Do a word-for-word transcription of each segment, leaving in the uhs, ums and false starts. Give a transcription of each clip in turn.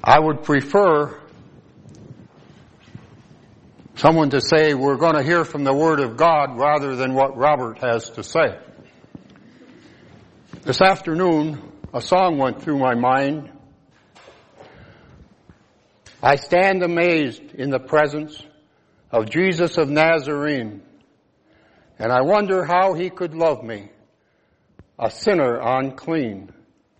I would prefer someone to say we're going to hear from the Word of God rather than what Robert has to say. This afternoon, a song went through my mind. I stand amazed in the presence of Jesus of Nazarene, and I wonder how he could love me, a sinner unclean.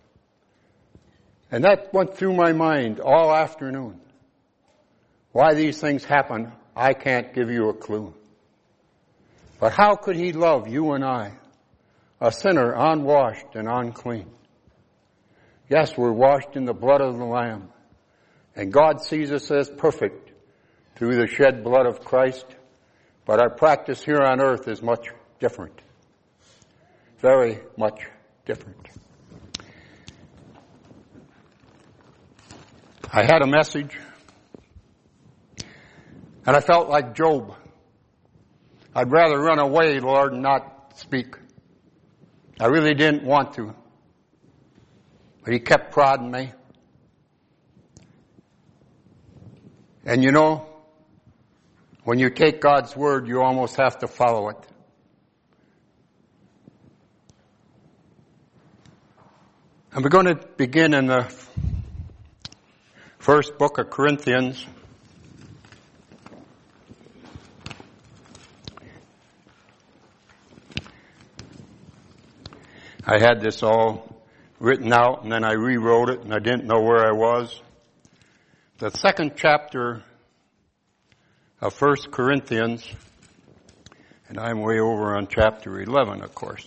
And that went through my mind all afternoon. Why these things happen, I can't give you a clue. But how could he love you and I, a sinner unwashed and unclean? Yes, we're washed in the blood of the Lamb, and God sees us as perfect through the shed blood of Christ, but our practice here on earth is much different. Very much different. I had a message, and I felt like Job. I'd rather run away, Lord, and not speak. I really didn't want to, but he kept prodding me. And you know, when you take God's word, you almost have to follow it. And we're going to begin in the first book of Corinthians. I had this all written out, and then I rewrote it, and I didn't know where I was. The second chapter of First Corinthians, and I'm way over on chapter eleven, of course.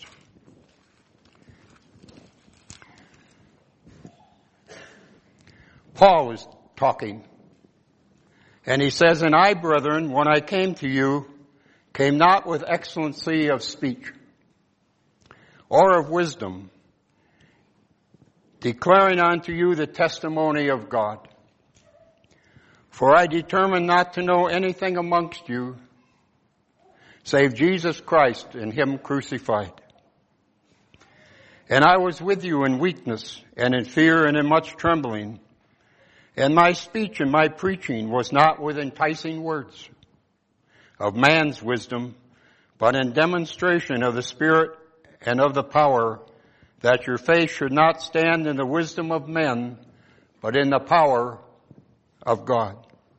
Paul is talking, and he says, "And I, brethren, when I came to you, came not with excellency of speech or of wisdom, declaring unto you the testimony of God. For I determined not to know anything amongst you, save Jesus Christ and him crucified. And I was with you in weakness and in fear and in much trembling. And my speech and my preaching was not with enticing words of man's wisdom, but in demonstration of the Spirit and of the power, that your faith should not stand in the wisdom of men, but in the power of God."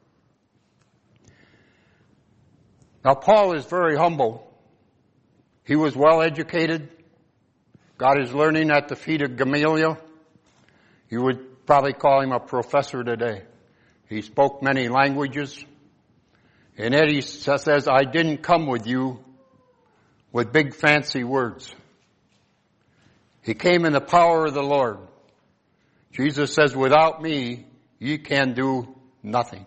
Now, Paul is very humble. He was well educated, got his learning at the feet of Gamaliel. You would probably call him a professor today. He spoke many languages. And yet he says, "I didn't come with you with big fancy words." He came in the power of the Lord. Jesus says, "Without me, ye can do nothing."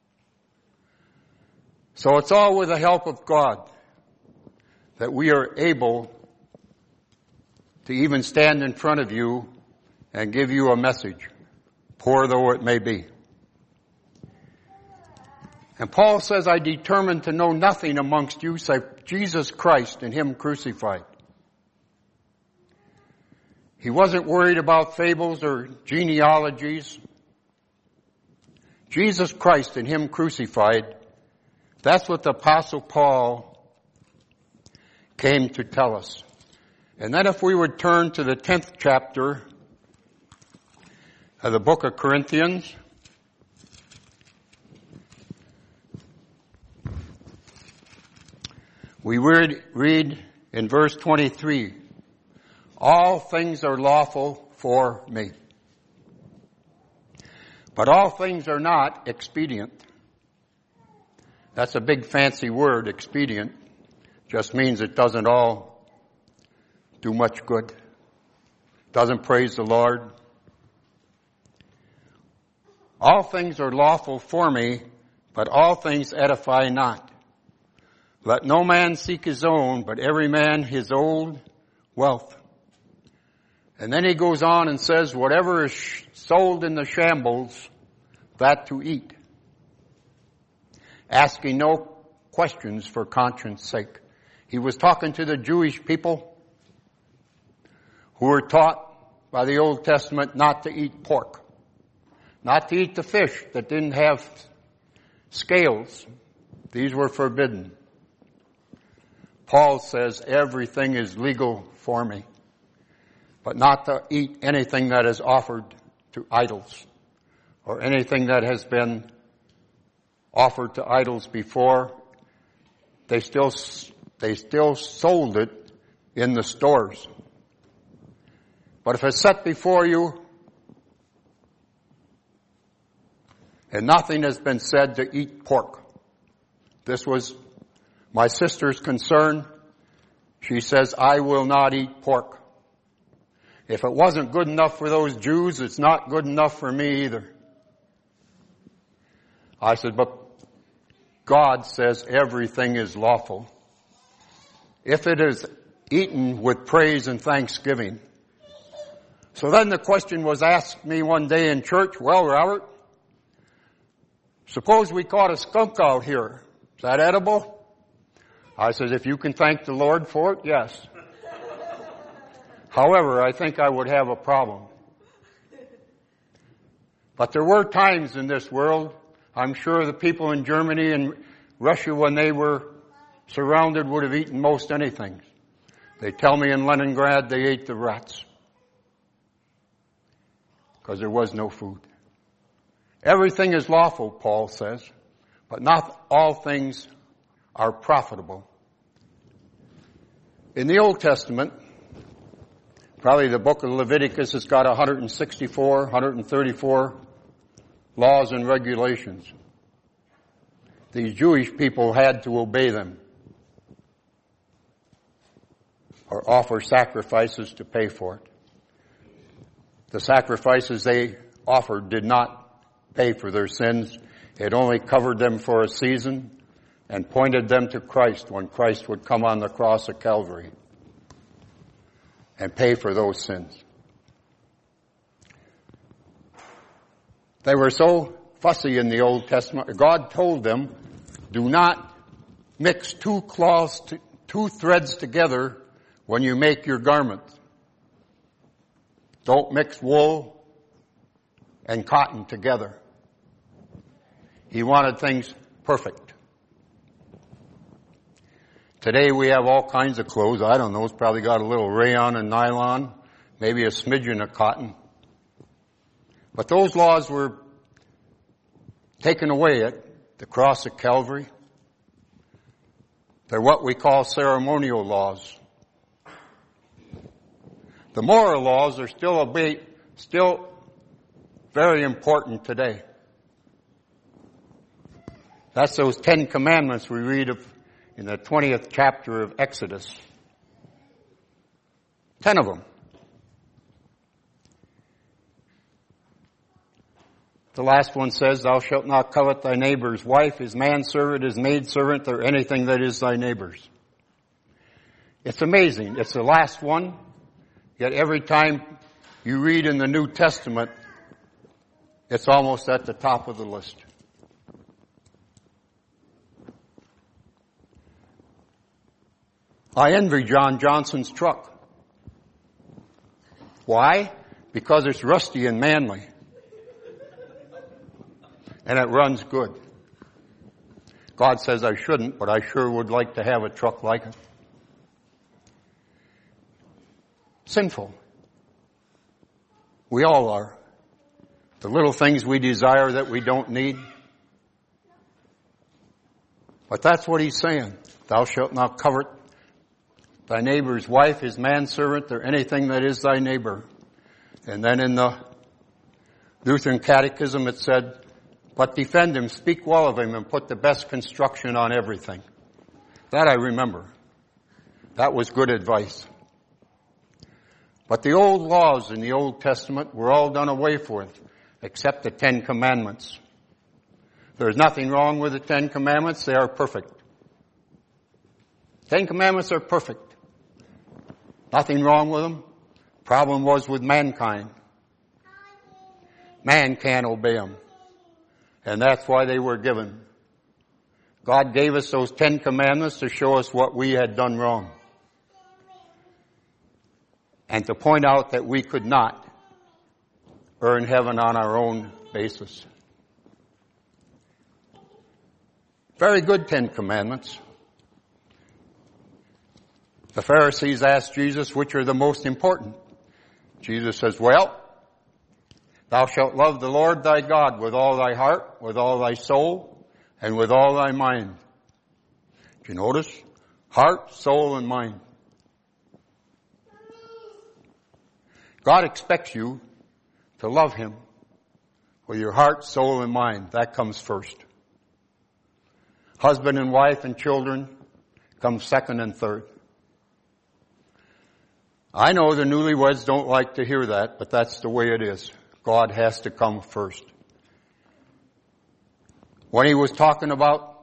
So it's all with the help of God that we are able to even stand in front of you and give you a message, poor though it may be. And Paul says, "I determined to know nothing amongst you save Jesus Christ and him crucified." He wasn't worried about fables or genealogies. Jesus Christ and him crucified. That's what the Apostle Paul came to tell us. And then if we would turn to the tenth chapter of the book of Corinthians, we read, read in verse twenty-three, "All things are lawful for me, but all things are not expedient." That's a big fancy word, expedient. Just means it doesn't all do much good. Doesn't praise the Lord. "All things are lawful for me, but all things edify not. Let no man seek his own, but every man his own wealth." And then he goes on and says, "Whatever is sold in the shambles, that to eat, asking no questions for conscience sake." He was talking to the Jewish people who were taught by the Old Testament not to eat pork. not to eat the fish that didn't have scales. These were forbidden. Paul says everything is legal for me, but not to eat anything that is offered to idols or anything that has been offered to idols before. They still, they still sold it in the stores. But if it's set before you and nothing has been said to eat pork, this was my sister's concern. She says, I will not eat pork. If it wasn't good enough for those Jews, it's not good enough for me either. I said, but God says everything is lawful. If it is eaten with praise and thanksgiving. So then the question was asked me one day in church, well, Robert, suppose we caught a skunk out here. Is that edible? I said, if you can thank the Lord for it, yes. However, I think I would have a problem. But there were times in this world, I'm sure the people in Germany and Russia, when they were surrounded, would have eaten most anything. They tell me in Leningrad they ate the rats because there was no food. Everything is lawful, Paul says, but not all things are profitable. In the Old Testament, probably the book of Leviticus has got one hundred sixty-four, one hundred thirty-four laws and regulations. These Jewish people had to obey them or offer sacrifices to pay for it. The sacrifices they offered did not pay for their sins. It only covered them for a season and pointed them to Christ when Christ would come on the cross of Calvary and pay for those sins. They were so fussy in the Old Testament. God told them, do not mix two cloths, to, two threads together when you make your garment. Don't mix wool and cotton together. He wanted things perfect. Today we have all kinds of clothes. I don't know, it's probably got a little rayon and nylon, maybe a smidgen of cotton. But those laws were taken away at the cross of Calvary. They're what we call ceremonial laws. The moral laws are still a bit, still very important today. That's those Ten Commandments we read of in the twentieth chapter of Exodus. Ten of them. The last one says, thou shalt not covet thy neighbor's wife, his manservant, his maidservant, or anything that is thy neighbor's. It's amazing. It's the last one. Yet every time you read in the New Testament, it's almost at the top of the list. I envy John Johnson's truck. Why? Because it's rusty and manly. And it runs good. God says I shouldn't, but I sure would like to have a truck like it. Sinful. We all are. The little things we desire that we don't need. But that's what he's saying. Thou shalt not covet thy neighbor's wife, his manservant, or anything that is thy neighbor. And then in the Lutheran Catechism it said, but defend him, speak well of him, and put the best construction on everything. That I remember. That was good advice. But the old laws in the Old Testament were all done away with, except the Ten Commandments. There's nothing wrong with the Ten Commandments. They are perfect. Ten Commandments are perfect. Nothing wrong with them. Problem was with mankind. Man can't obey them. And that's why they were given. God gave us those Ten Commandments to show us what we had done wrong. And to point out that we could not earn heaven on our own basis. Very good Ten Commandments. The Pharisees asked Jesus, which are the most important? Jesus says, well, thou shalt love the Lord thy God with all thy heart, with all thy soul, and with all thy mind. Do you notice? Heart, soul, and mind. God expects you to love Him with your heart, soul, and mind. That comes first. Husband and wife and children come second and third. I know the newlyweds don't like to hear that, but that's the way it is. God has to come first. When He was talking about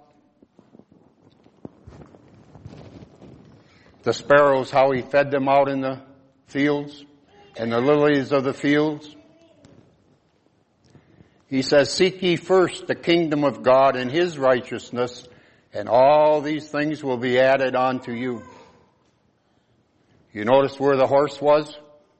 the sparrows, how He fed them out in the fields, and the lilies of the fields, He says, seek ye first the kingdom of God and His righteousness, and all these things will be added unto you. You notice where the horse was?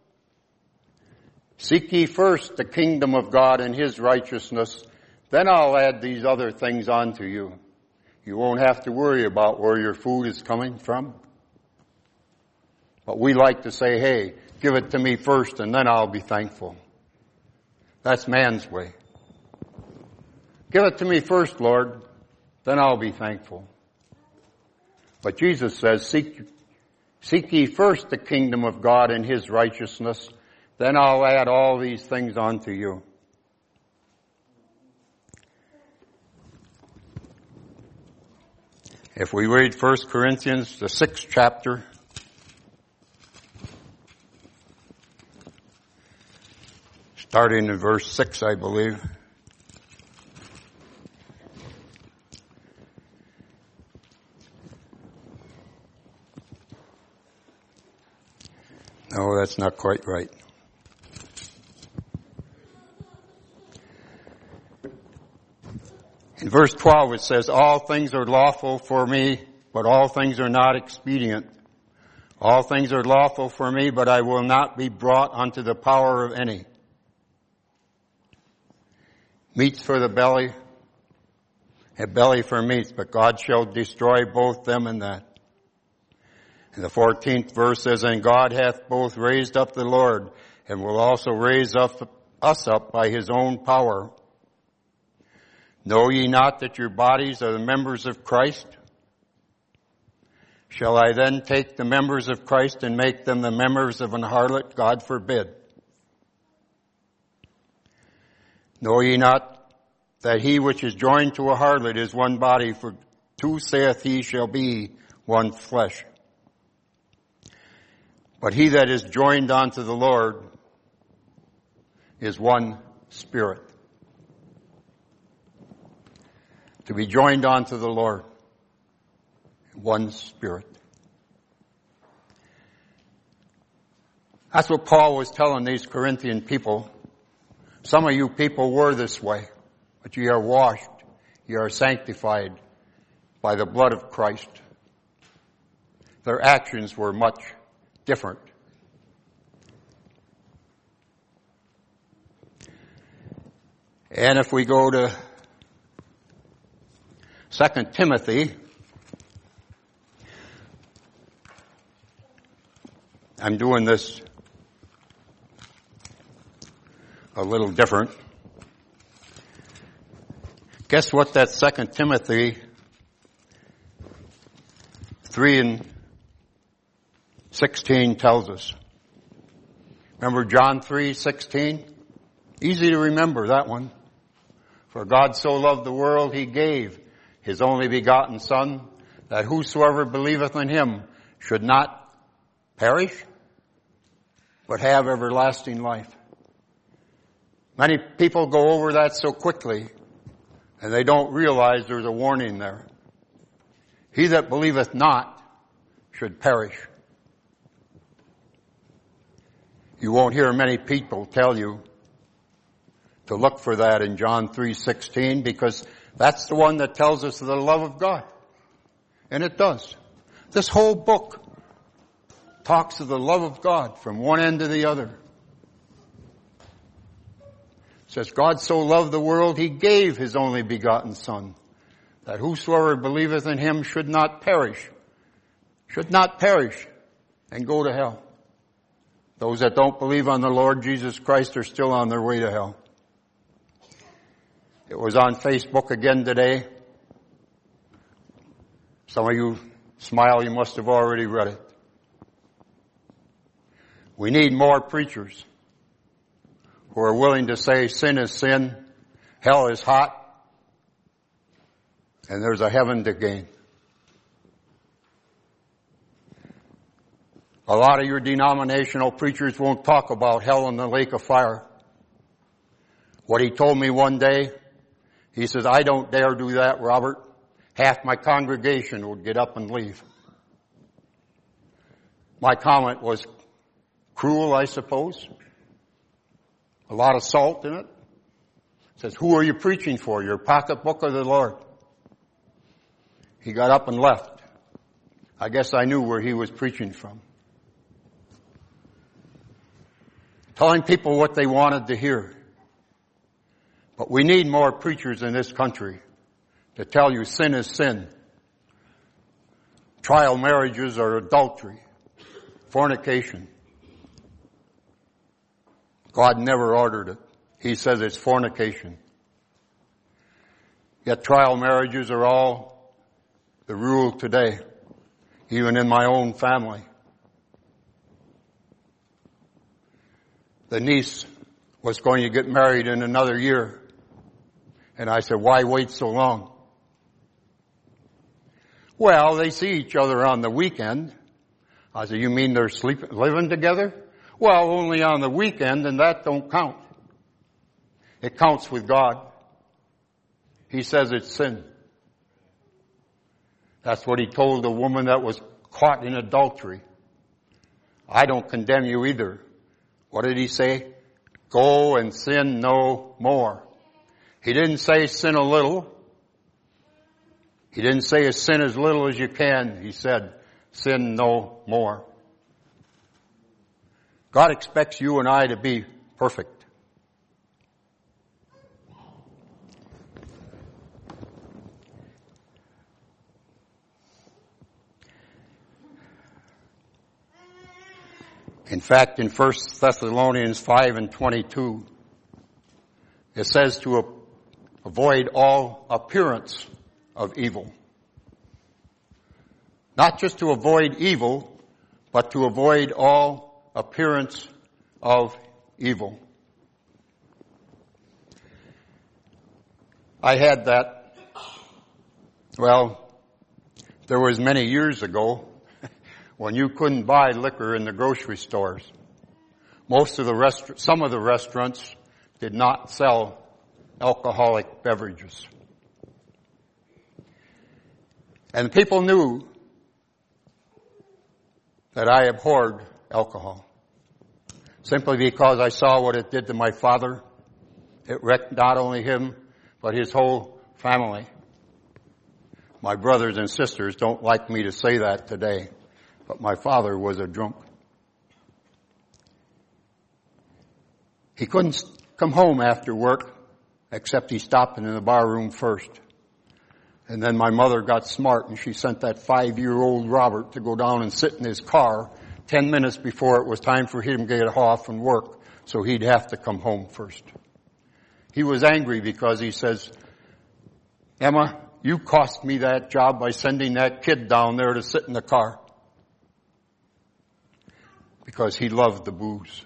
Seek ye first the kingdom of God and His righteousness, then I'll add these other things onto you. You won't have to worry about where your food is coming from. But we like to say, hey, give it to me first and then I'll be thankful. That's man's way. Give it to me first, Lord, then I'll be thankful. But Jesus says, seek, seek ye first the kingdom of God and His righteousness, then I'll add all these things onto you. If we read First Corinthians, the sixth chapter, starting in verse six, I believe. No, that's not quite right. In verse twelve it says, all things are lawful for me, but all things are not expedient. All things are lawful for me, but I will not be brought unto the power of any. Meats for the belly, a belly for meats, but God shall destroy both them and that. And the fourteenth verse says, and God hath both raised up the Lord, and will also raise up us up by His own power. Know ye not that your bodies are the members of Christ? Shall I then take the members of Christ and make them the members of an harlot? God forbid. Know ye not that he which is joined to a harlot is one body, for two saith he shall be one flesh. But he that is joined unto the Lord is one spirit. To be joined unto the Lord, one spirit. That's what Paul was telling these Corinthian people. Some of you people were this way, but ye are washed, ye are sanctified by the blood of Christ. Their actions were much different. And if we go to Second Timothy, I'm doing this a little different. Guess what that Second Timothy three and sixteen tells us? Remember John three sixteen? Easy to remember that one. For God so loved the world, He gave His only begotten Son, that whosoever believeth in Him should not perish, but have everlasting life. Many people go over that so quickly, and they don't realize there's a warning there. He that believeth not should perish. You won't hear many people tell you to look for that in John three sixteen, because that's the one that tells us the love of God. And it does. This whole book talks of the love of God from one end to the other. says, God so loved the world, he gave his only begotten Son, that whosoever believeth in him should not perish, should not perish and go to hell. Those that don't believe on the Lord Jesus Christ are still on their way to hell. It was on Facebook again today. Some of you smile, you must have already read it. We need more preachers who are willing to say sin is sin, hell is hot, and there's a heaven to gain. A lot of your denominational preachers won't talk about hell and the lake of fire. What he told me one day, he says, I don't dare do that, Robert. Half my congregation would get up and leave. My comment was cruel, I suppose. A lot of salt in it. It says, who are you preaching for? Your pocketbook or the Lord? He got up and left. I guess I knew where he was preaching from. Telling people what they wanted to hear. But we need more preachers in this country to tell you sin is sin. Trial marriages are adultery, fornication. God never ordered it. He says it's fornication. Yet trial marriages are all the rule today, even in my own family. The niece was going to get married in another year. And I said, why wait so long? Well, they see each other on the weekend. I said, you mean they're sleeping, living together? Well, only on the weekend, and that don't count. It counts with God. He says it's sin. That's what he told the woman that was caught in adultery. I don't condemn you either. What did he say? Go and sin no more. He didn't say sin a little. He didn't say sin as little as you can. He said sin no more. God expects you and I to be perfect. In fact, in First Thessalonians five and twenty-two, it says to avoid all appearance of evil. Not just to avoid evil, but to avoid all appearance of evil. I had that, well, there was many years ago when you couldn't buy liquor in the grocery stores. Most of the rest, some of the restaurants did not sell alcoholic beverages. And people knew that I abhorred alcohol. Simply because I saw what it did to my father. It wrecked not only him, but his whole family. My brothers and sisters don't like me to say that today, but my father was a drunk. He couldn't come home after work, except he stopped in the bar room first. And then my mother got smart and she sent that five-year-old Robert to go down and sit in his car ten minutes before it was time for him to get off from work, so he'd have to come home first. He was angry because he says, Emma, you cost me that job by sending that kid down there to sit in the car. Because he loved the booze.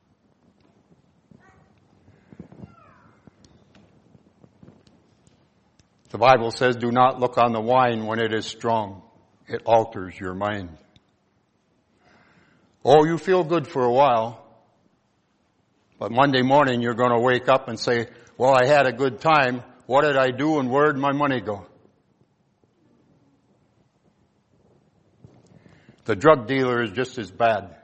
The Bible says, do not look on the wine when it is strong. It alters your mind. Oh, you feel good for a while. But Monday morning you're going to wake up and say, well, I had a good time. What did I do and where did my money go? The drug dealer is just as bad.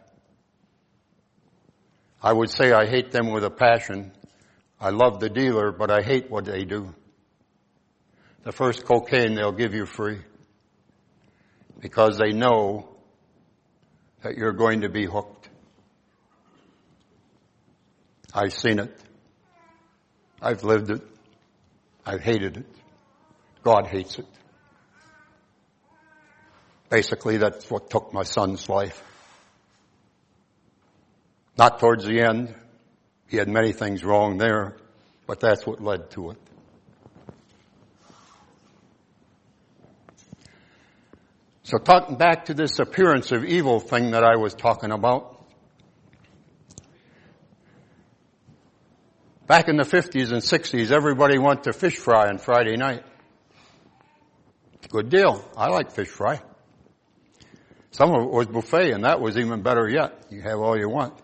I would say I hate them with a passion. I love the dealer, but I hate what they do. The first cocaine they'll give you free because they know that you're going to be hooked. I've seen it. I've lived it. I've hated it. God hates it. Basically, that's what took my son's life. Not towards the end. He had many things wrong there, but that's what led to it. So talking back to this appearance of evil thing that I was talking about. Back in the fifties and sixties, everybody went to fish fry on Friday night. Good deal. I like fish fry. Some of it was buffet, and that was even better yet. You have all you want.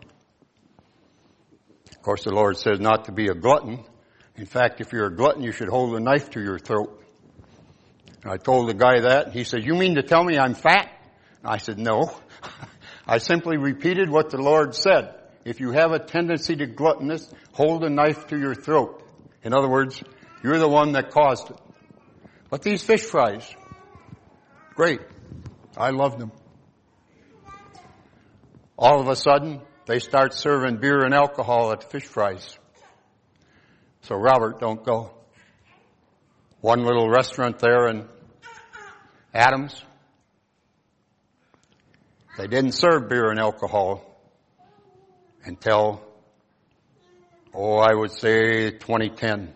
Of course, the Lord says not to be a glutton. In fact, if you're a glutton, you should hold a knife to your throat. And I told the guy that, and he said, "You mean to tell me I'm fat?" And I said, "No." I simply repeated what the Lord said. If you have a tendency to gluttonous, hold a knife to your throat. In other words, you're the one that caused it. But these fish fries, great. I loved them. All of a sudden, they start serving beer and alcohol at the fish fries. So Robert, don't go. One little restaurant there in Adams, they didn't serve beer and alcohol until, oh, I would say twenty ten.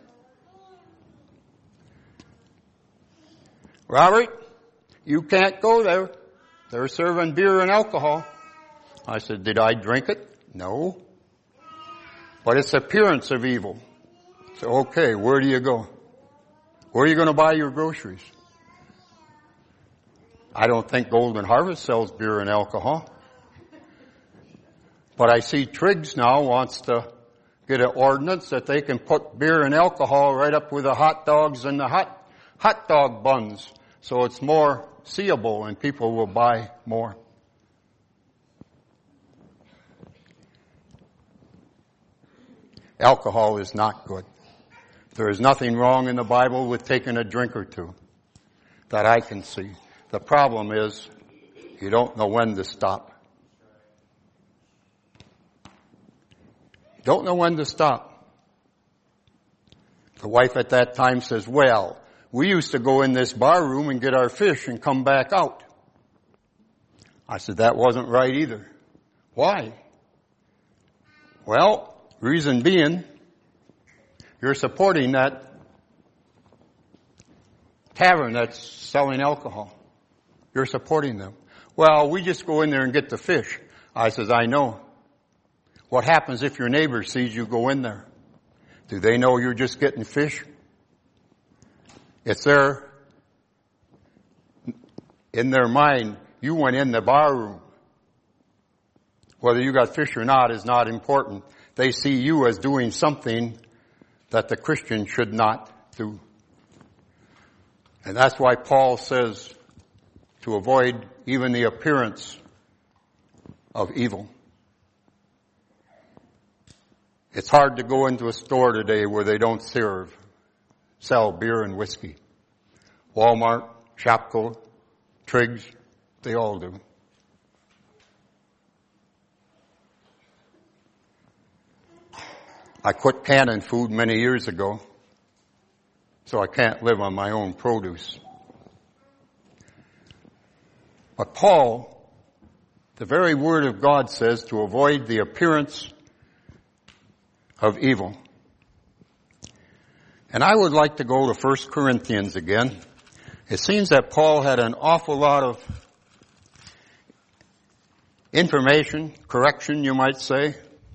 Robert, you can't go there. They're serving beer and alcohol. I said, did I drink it? No. But it's appearance of evil. So, okay, where do you go? Where are you going to buy your groceries? I don't think Golden Harvest sells beer and alcohol. But I see Triggs now wants to get an ordinance that they can put beer and alcohol right up with the hot dogs and the hot, hot dog buns. So it's more seeable and people will buy more. Alcohol is not good. There is nothing wrong in the Bible with taking a drink or two that I can see. The problem is you don't know when to stop. Don't know when to stop. The wife at that time says, well, we used to go in this bar room and get our fish and come back out. I said, that wasn't right either. Why? Well, reason being, you're supporting that tavern that's selling alcohol. You're supporting them. Well, we just go in there and get the fish. I says, I know. What happens if your neighbor sees you go in there? Do they know you're just getting fish? It's their, in their mind, you went in the bar room. Whether you got fish or not is not important. They see you as doing something that the Christian should not do. And that's why Paul says to avoid even the appearance of evil. It's hard to go into a store today where they don't serve, sell beer and whiskey. Walmart, Shopko, Triggs, they all do. I quit canning food many years ago, so I can't live on my own produce. But Paul, the very Word of God says to avoid the appearance of evil. And I would like to go to First Corinthians again. It seems that Paul had an awful lot of information, correction you might say.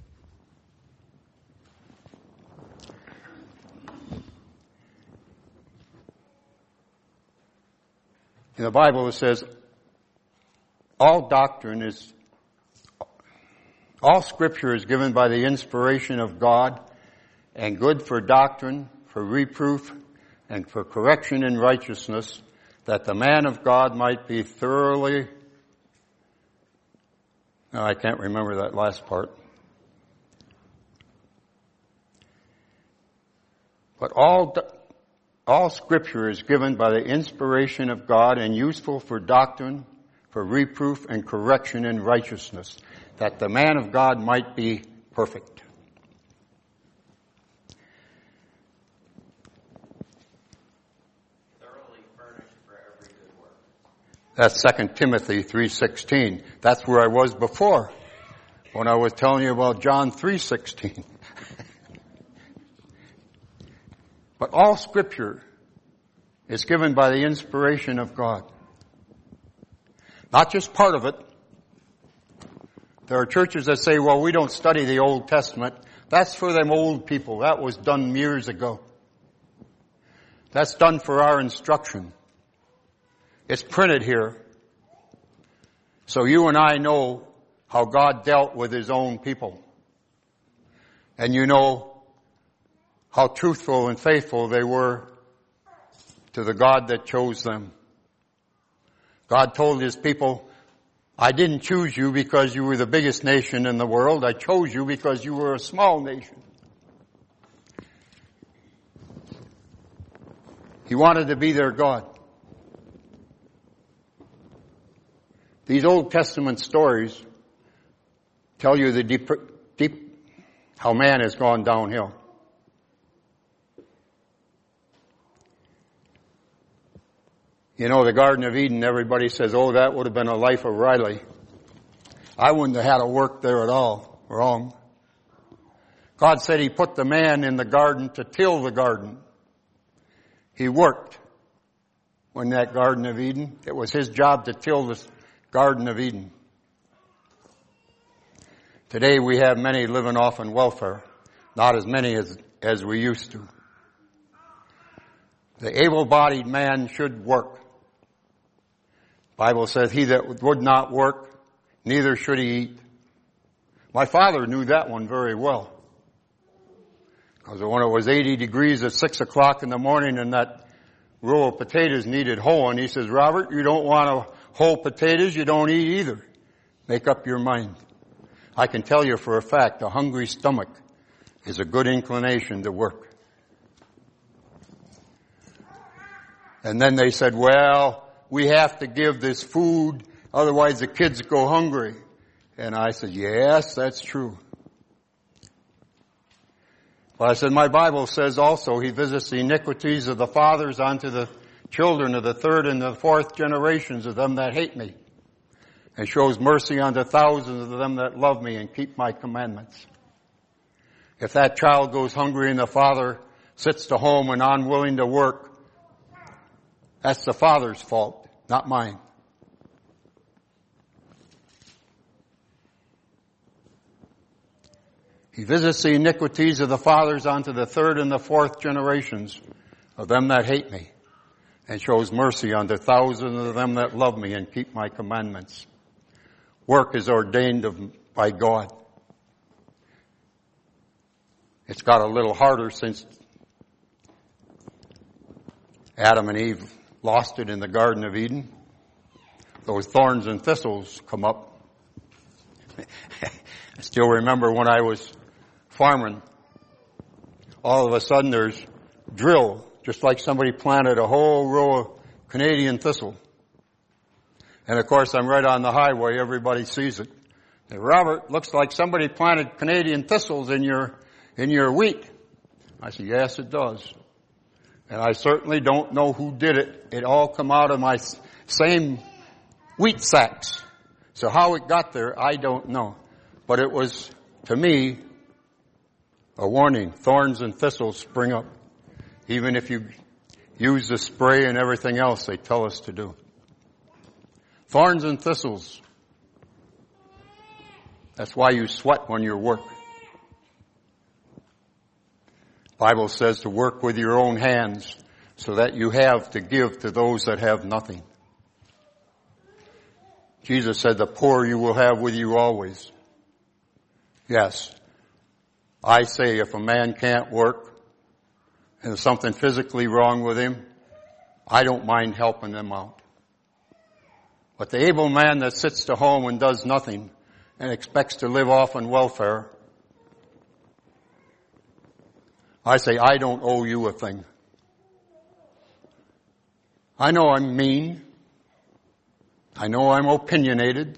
In the Bible it says, all doctrine is, all scripture is given by the inspiration of God and good for doctrine, for reproof, and for correction in righteousness, that the man of God might be thoroughly, no, I can't remember that last part. But all All scripture is given by the inspiration of God and useful for doctrine, for reproof and correction in righteousness, that the man of God might be perfect. That's Second Timothy three sixteen. That's where I was before when I was telling you about John three sixteen. But all Scripture is given by the inspiration of God. Not just part of it. There are churches that say, well, we don't study the Old Testament. That's for them old people. That was done years ago. That's done for our instruction. It's printed here. So you and I know how God dealt with His own people. And you know how truthful and faithful they were to the God that chose them. God told His people, I didn't choose you because you were the biggest nation in the world. I chose you because you were a small nation. He wanted to be their God. These Old Testament stories tell you the deep, deep, how man has gone downhill. You know, the Garden of Eden, everybody says, oh, that would have been a life of Riley. I wouldn't have had to work there at all. Wrong. God said He put the man in the garden to till the garden. He worked in that Garden of Eden. It was His job to till the Garden of Eden. Today we have many living off on welfare. Not as many as, as we used to. The able-bodied man should work. The Bible says, he that would not work, neither should he eat. My father knew that one very well. Because when it was eighty degrees at six o'clock in the morning and that row of potatoes needed hoeing, he says, Robert, you don't want to hoe potatoes, you don't eat either. Make up your mind. I can tell you for a fact, a hungry stomach is a good inclination to work. And then they said, well, we have to give this food, otherwise the kids go hungry. And I said, yes, that's true. But I said, my Bible says also He visits the iniquities of the fathers onto the children of the third and the fourth generations of them that hate me, and shows mercy unto thousands of them that love me and keep my commandments. If that child goes hungry and the father sits to home and unwilling to work, that's the father's fault, not mine. He visits the iniquities of the fathers unto the third and the fourth generations of them that hate me, and shows mercy unto thousands of them that love me and keep my commandments. Work is ordained of, by God. It's got a little harder since Adam and Eve lost it in the Garden of Eden. Those thorns and thistles come up. I still remember when I was farming, all of a sudden there's drill, just like somebody planted a whole row of Canadian thistle. And of course I'm right on the highway, everybody sees it. Hey, Robert, looks like somebody planted Canadian thistles in your, in your wheat. I said, yes it does. And I certainly don't know who did it. It all come out of my same wheat sacks. So how it got there, I don't know. But it was, to me, a warning. Thorns and thistles spring up. Even if you use the spray and everything else they tell us to do. Thorns and thistles. That's why you sweat when you work. The Bible says to work with your own hands so that you have to give to those that have nothing. Jesus said, the poor you will have with you always. Yes, I say if a man can't work and there's something physically wrong with him, I don't mind helping them out. But the able man that sits to home and does nothing and expects to live off on welfare, I say, I don't owe you a thing. I know I'm mean. I know I'm opinionated.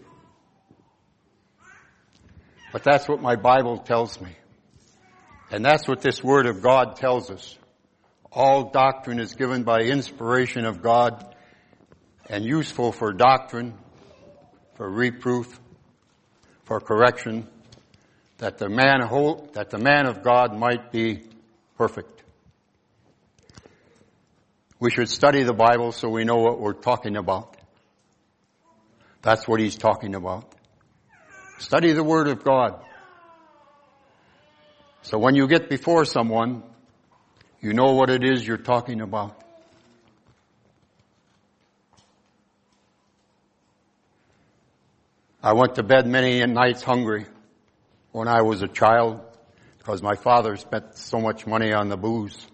But that's what my Bible tells me. And that's what this Word of God tells us. All doctrine is given by inspiration of God and useful for doctrine, for reproof, for correction, that the man whole, that the man of God might be perfect. We should study the Bible so we know what we're talking about. That's what he's talking about. Study the Word of God. So when you get before someone, you know what it is you're talking about. I went to bed many nights hungry when I was a child because my father spent so much money on the booze.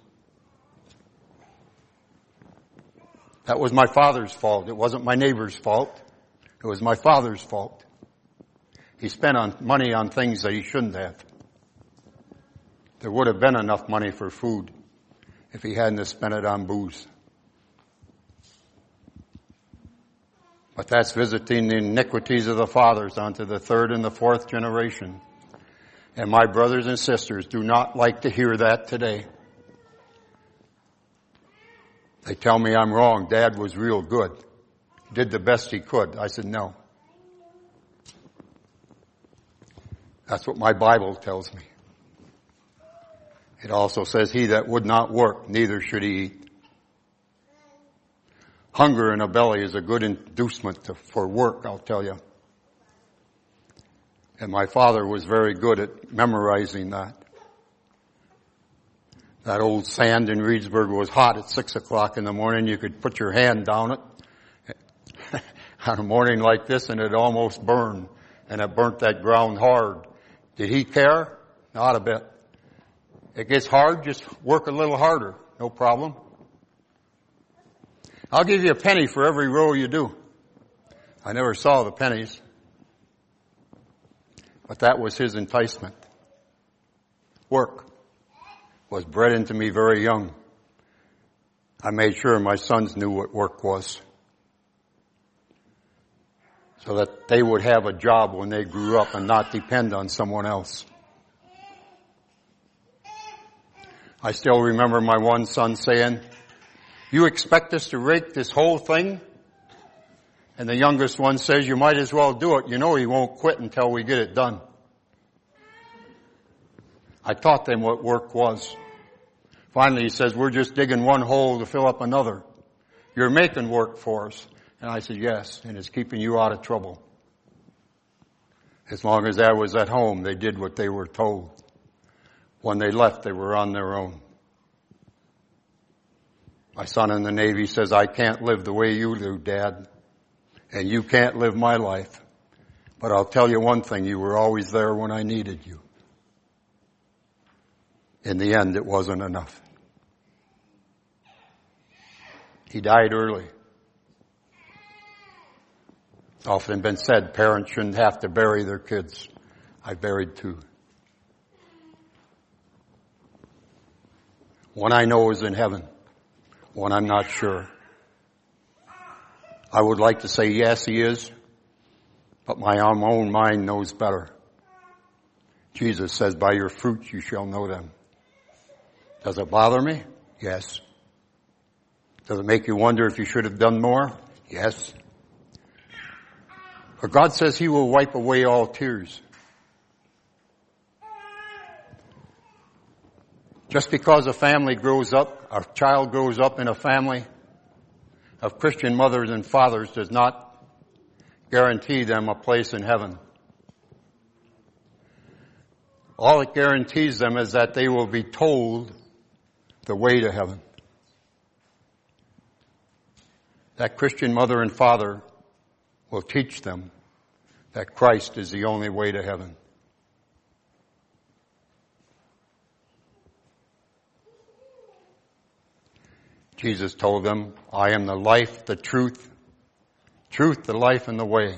That was my father's fault. It wasn't my neighbor's fault. It was my father's fault. He spent on money on things that he shouldn't have. There would have been enough money for food if he hadn't spent it on booze. But that's visiting the iniquities of the fathers onto the third and the fourth generation. And my brothers and sisters do not like to hear that today. They tell me I'm wrong. Dad was real good. He did the best he could. I said, no. That's what my Bible tells me. It also says, he that would not work, neither should he eat. Hunger in a belly is a good inducement to, for work, I'll tell you. And my father was very good at memorizing that. That old sand in Reedsburg was hot at six o'clock in the morning. You could put your hand down it on a morning like this and it almost burned. And it burnt that ground hard. Did he care? Not a bit. It gets hard, just work a little harder. No problem. I'll give you a penny for every row you do. I never saw the pennies. But that was his enticement. Work was bred into me very young. I made sure my sons knew what work was. So that they would have a job when they grew up and not depend on someone else. I still remember my one son saying, you expect us to rake this whole thing? And the youngest one says, you might as well do it. You know he won't quit until we get it done. I taught them what work was. Finally he says, we're just digging one hole to fill up another. You're making work for us. And I said, yes, and it's keeping you out of trouble. As long as I was at home, they did what they were told. When they left, they were on their own. My son in the Navy says, I can't live the way you do, Dad, and you can't live my life. But I'll tell you one thing, you were always there when I needed you. In the end, it wasn't enough. He died early. It's often been said parents shouldn't have to bury their kids. I buried two. One I know is in heaven. One I'm not sure. I would like to say yes, he is, but my own mind knows better. Jesus says, by your fruits you shall know them. Does it bother me? Yes. Does it make you wonder if you should have done more? Yes. But God says he will wipe away all tears. Just because a family grows up, a child grows up in a family of Christian mothers and fathers does not guarantee them a place in heaven. All it guarantees them is that they will be told the way to heaven. That Christian mother and father will teach them that Christ is the only way to heaven. Jesus told them, I am the life, the truth, truth, the life, and the way.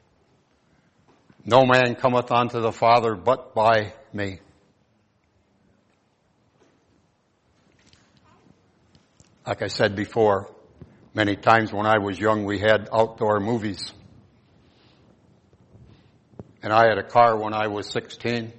No man cometh unto the Father but by me. Like I said before, many times when I was young we had outdoor movies. And I had a car when I was sixteen.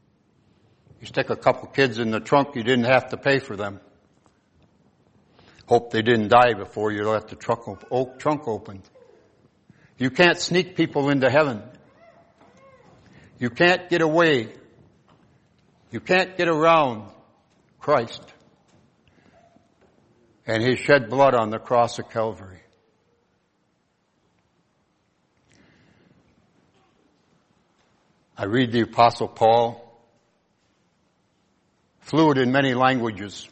You stick a couple kids in the trunk, you didn't have to pay for them. Hope they didn't die before you let the trunk op- trunk open. You can't sneak people into heaven. You can't get away. You can't get around Christ and His shed blood on the cross of Calvary. I read the Apostle Paul, fluent in many languages.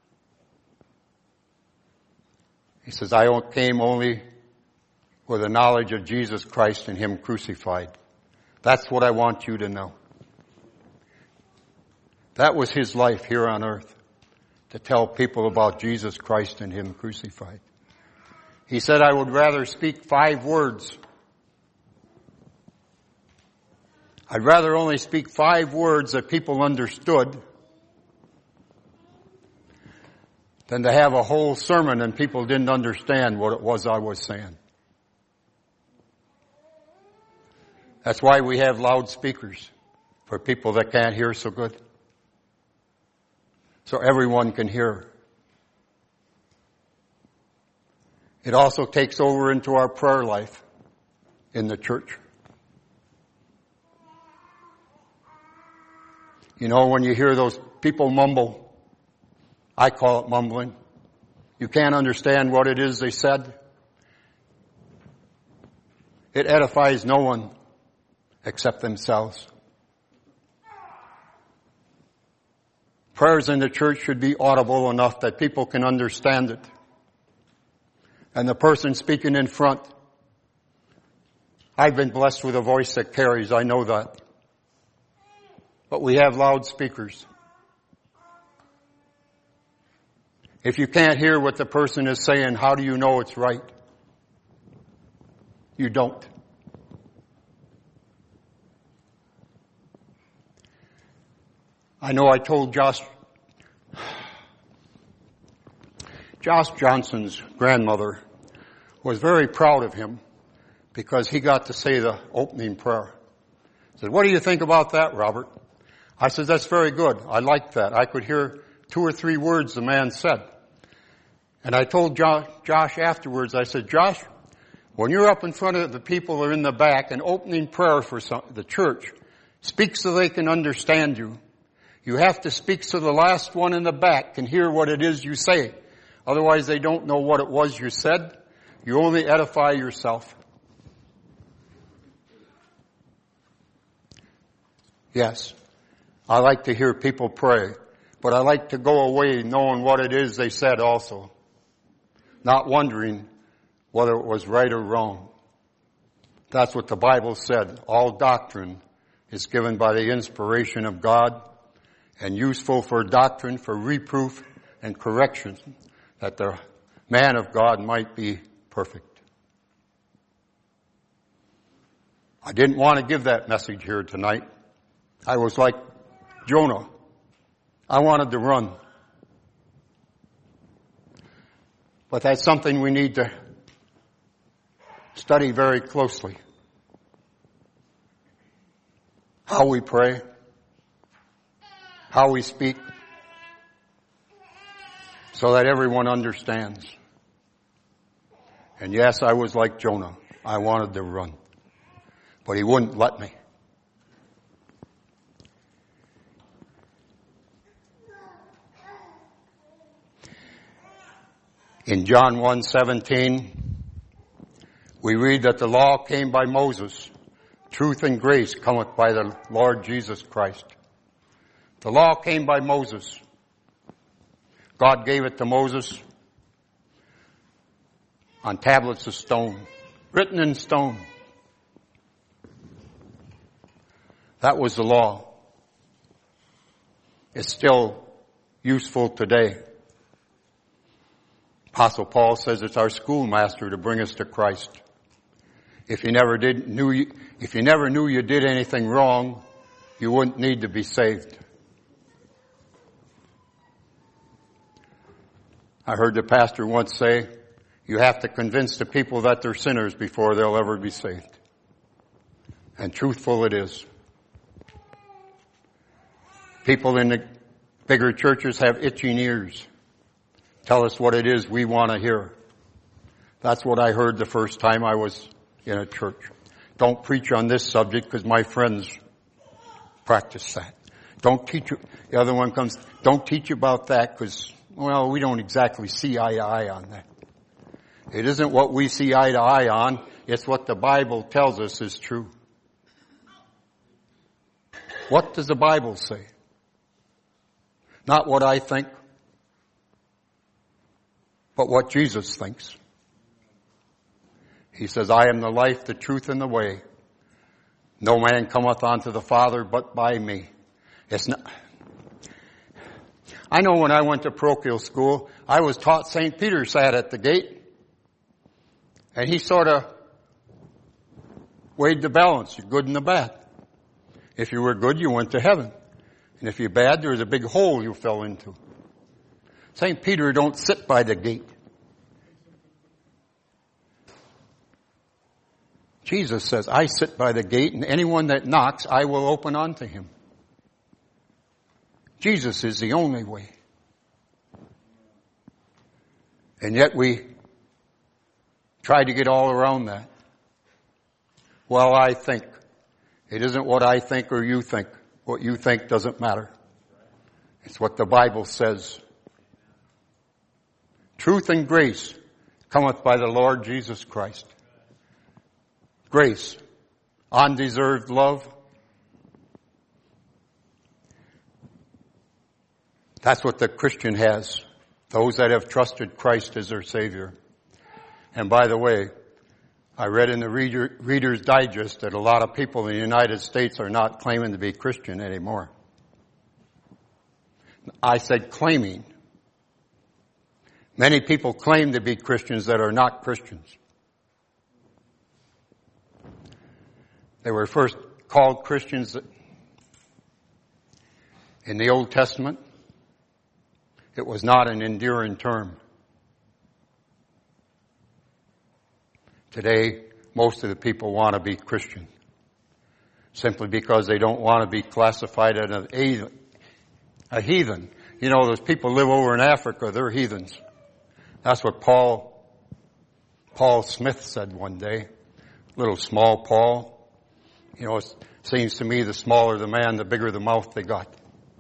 He says, I came only with the knowledge of Jesus Christ and Him crucified. That's what I want you to know. That was His life here on earth, to tell people about Jesus Christ and Him crucified. He said, I would rather speak five words. I'd rather only speak five words that people understood than to have a whole sermon and people didn't understand what it was I was saying. That's why we have loudspeakers, for people that can't hear so good, so everyone can hear. It also takes over into our prayer life in the church. You know, when you hear those people mumble, I call it mumbling. You can't understand what it is they said. It edifies no one except themselves. Prayers in the church should be audible enough that people can understand it. And the person speaking in front, I've been blessed with a voice that carries, I know that. But we have loudspeakers. If you can't hear what the person is saying, how do you know it's right? You don't. I know I told Josh, Josh Johnson's grandmother was very proud of him because he got to say the opening prayer. I said, what do you think about that, Robert? I said, that's very good. I liked that. I could hear two or three words the man said. And I told Josh, Josh afterwards, I said, Josh, when you're up in front of the people who are in the back and opening prayer for some, the church, speak so they can understand you. You have to speak so the last one in the back can hear what it is you say. Otherwise they don't know what it was you said. You only edify yourself. Yes, I like to hear people pray, but I like to go away knowing what it is they said also, not wondering whether it was right or wrong. That's what the Bible said. All doctrine is given by the inspiration of God and useful for doctrine, for reproof and correction, that the man of God might be perfect. I didn't want to give that message here tonight. I was like Jonah. I wanted to run. But that's something we need to study very closely. How we pray, how we speak, so that everyone understands. And yes, I was like Jonah. I wanted to run. But he wouldn't let me. In John one seventeen, we read that the law came by Moses. Truth and grace cometh by the Lord Jesus Christ. The law came by Moses. God gave it to Moses on tablets of stone, written in stone. That was the law. It's still useful today. Apostle Paul says it's our schoolmaster to bring us to Christ. If you never did knew you, if you never knew you did anything wrong, you wouldn't need to be saved. I heard the pastor once say, you have to convince the people that they're sinners before they'll ever be saved. And truthful it is. People in the bigger churches have itching ears. Tell us what it is we want to hear. That's what I heard the first time I was in a church. Don't preach on this subject because my friends practice that. Don't teach, the other one comes, don't teach about that because, well, we don't exactly see eye to eye on that. It isn't what we see eye to eye on, it's what the Bible tells us is true. What does the Bible say? Not what I think, but what Jesus thinks. He says, I am the life, the truth, and the way. No man cometh unto the Father but by me. It's not. I know when I went to parochial school, I was taught Saint Peter sat at the gate, and he sort of weighed the balance, the good and the bad. If you were good, you went to heaven. And if you're bad, there was a big hole you fell into. Saint Peter don't sit by the gate. Jesus says, I sit by the gate, and anyone that knocks, I will open unto him. Jesus is the only way. And yet we try to get all around that. Well, I think. It isn't what I think or you think. What you think doesn't matter. It's what the Bible says. Truth and grace cometh by the Lord Jesus Christ. Grace, undeserved love. That's what the Christian has. Those that have trusted Christ as their Savior. And by the way, I read in the Reader, Reader's Digest that a lot of people in the United States are not claiming to be Christian anymore. I said claiming. Many people claim to be Christians that are not Christians. They were first called Christians in the Old Testament. It was not an enduring term. Today, most of the people want to be Christian simply because they don't want to be classified as a heathen. A heathen. You know, those people live over in Africa, they're heathens. That's what Paul, Paul Smith said one day. Little small Paul. You know, it seems to me the smaller the man, the bigger the mouth they got.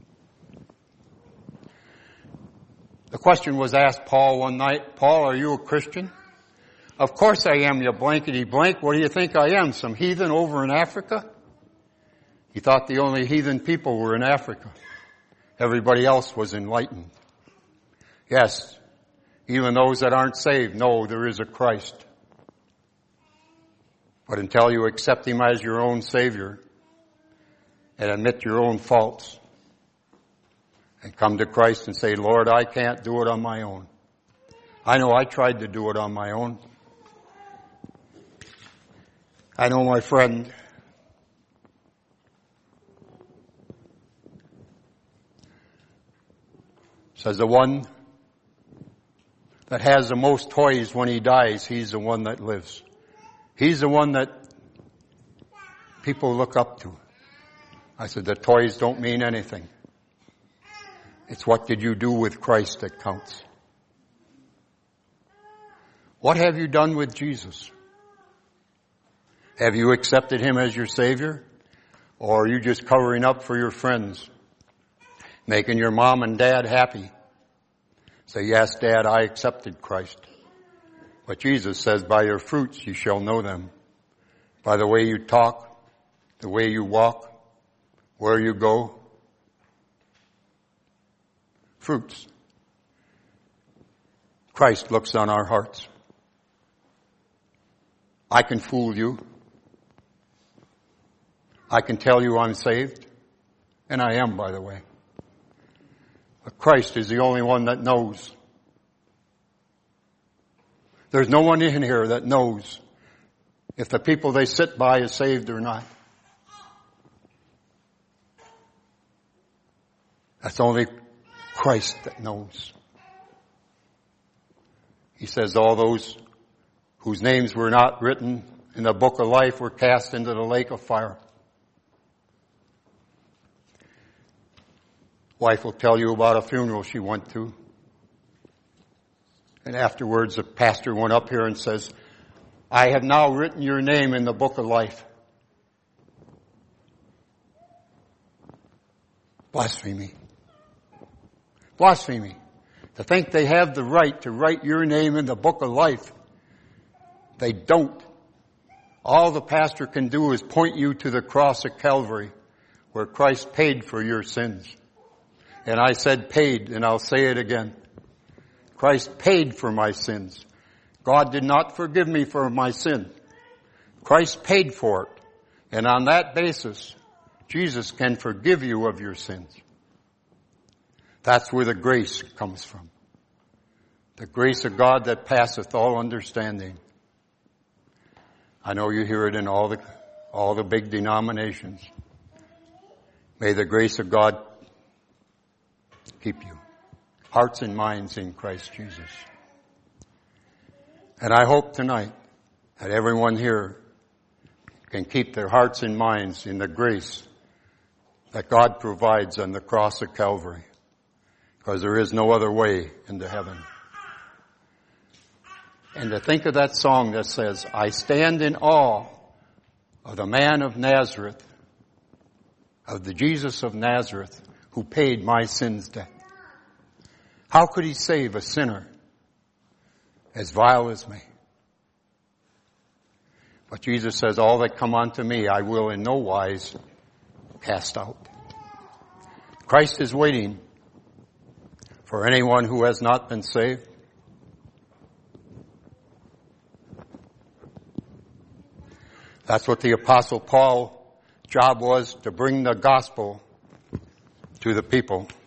The question was asked Paul one night, Paul, are you a Christian? Of course I am, you blankety blank. What do you think I am, some heathen over in Africa? He thought the only heathen people were in Africa. Everybody else was enlightened. Yes, even those that aren't saved know there is a Christ. But until you accept Him as your own Savior and admit your own faults and come to Christ and say, Lord, I can't do it on my own. I know I tried to do it on my own. I know my friend says the one that has the most toys when he dies, he's the one that lives. He's the one that people look up to. I said, the toys don't mean anything. It's what did you do with Christ that counts. What have you done with Jesus? Have you accepted Him as your Savior? Or are you just covering up for your friends? Making your mom and dad happy? Say, yes, Dad, I accepted Christ. But Jesus says, by your fruits you shall know them. By the way you talk, the way you walk, where you go. Fruits. Christ looks on our hearts. I can fool you. I can tell you I'm saved. And I am, by the way. But Christ is the only one that knows. There's no one in here that knows if the people they sit by is saved or not. That's only Christ that knows. He says all those whose names were not written in the book of life were cast into the lake of fire. Wife will tell you about a funeral she went to. And afterwards, the pastor went up here and says, I have now written your name in the book of life. Blasphemy. Blasphemy. To think they have the right to write your name in the book of life. They don't. All the pastor can do is point you to the cross of Calvary, where Christ paid for your sins. And I said paid, and I'll say it again. Christ paid for my sins. God did not forgive me for my sin. Christ paid for it. And on that basis, Jesus can forgive you of your sins. That's where the grace comes from. The grace of God that passeth all understanding. I know you hear it in all the, all the big denominations. May the grace of God keep you. Hearts and minds in Christ Jesus. And I hope tonight that everyone here can keep their hearts and minds in the grace that God provides on the cross of Calvary. Because there is no other way into heaven. And to think of that song that says, I stand in awe of the man of Nazareth, of the Jesus of Nazareth, who paid my sins debt. How could he save a sinner as vile as me? But Jesus says, all that come unto me, I will in no wise cast out. Christ is waiting for anyone who has not been saved. That's what the Apostle Paul's job was, to bring the gospel to the people.